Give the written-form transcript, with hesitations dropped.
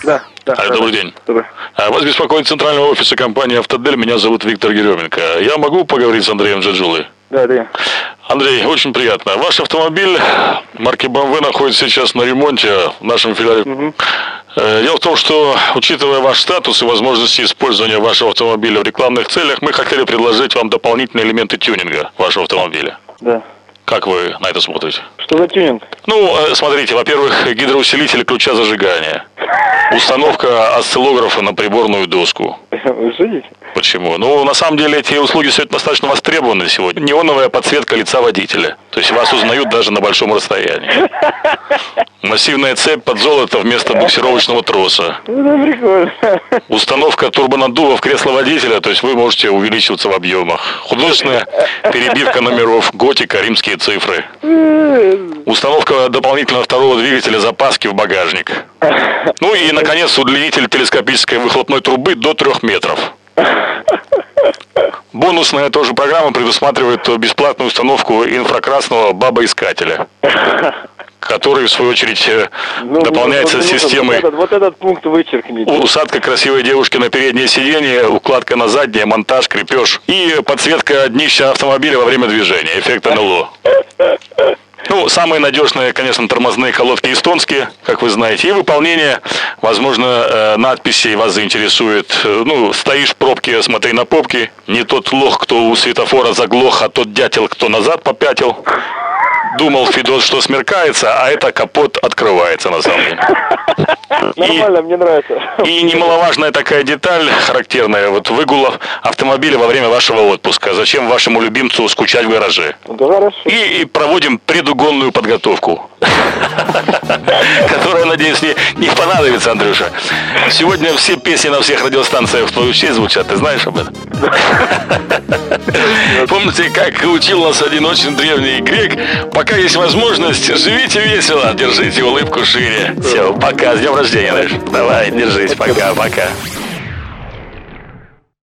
Да. Добрый день. Добрый. Вас беспокоит центрального офиса компании «Автодель». Меня зовут Виктор Еременко. Я могу поговорить с Андреем Джаджулой? Да, да. Андрей, очень приятно. Ваш автомобиль марки BMW находится сейчас на ремонте в нашем филиале. Дело в том, что, учитывая ваш статус и возможности использования вашего автомобиля в рекламных целях, мы хотели предложить вам дополнительные элементы тюнинга вашего автомобиля. Да. Как вы на это смотрите? Что за тюнинг? Ну, смотрите, во-первых, гидроусилитель ключа зажигания. Установка осциллографа на приборную доску. Вы шутите? Почему? Ну, на самом деле, эти услуги сегодня достаточно востребованы сегодня. Неоновая подсветка лица водителя. То есть вас узнают даже на большом расстоянии. Массивная цепь под золото вместо буксировочного троса. Это прикольно. Установка турбонаддува в кресло водителя, то есть вы можете увеличиваться в объемах. Художественная перебивка номеров, готика, римские цифры. Установка дополнительного второго двигателя запаски в багажник. Ну и, наконец, удлинитель телескопической выхлопной трубы до 3 метров. Бонусная тоже программа предусматривает бесплатную установку инфракрасного бабоискателя, который, в свою очередь, дополняется системой вот этот пункт вычеркните. Усадка красивой девушки на переднее сиденье, укладка на заднее, монтаж, крепеж и подсветка днища автомобиля во время движения, эффект НЛО. Ну, самые надежные, конечно, тормозные колодки эстонские, как вы знаете, и выполнение, возможно, надписей вас заинтересует. Ну, стоишь в пробке, смотри на попки, не тот лох, кто у светофора заглох, а тот дятел, кто назад попятил. Думал Федот, что смеркается, а это капот открывается на самом деле. Нормально, мне нравится. И немаловажная такая деталь, характерная, вот выгул автомобиля во время вашего отпуска. Зачем вашему любимцу скучать в гараже? Да, хорошо. И проводим предугонную подготовку, которая, надеюсь, не понадобится, Андрюша. Сегодня все песни на всех радиостанциях в твою честь звучат, ты знаешь об этом? Помните, как учил нас один очень древний грек? Пока есть возможность, живите весело, держите улыбку шире. Все, пока, с днем рождения, Андрюш. Давай, держись, пока.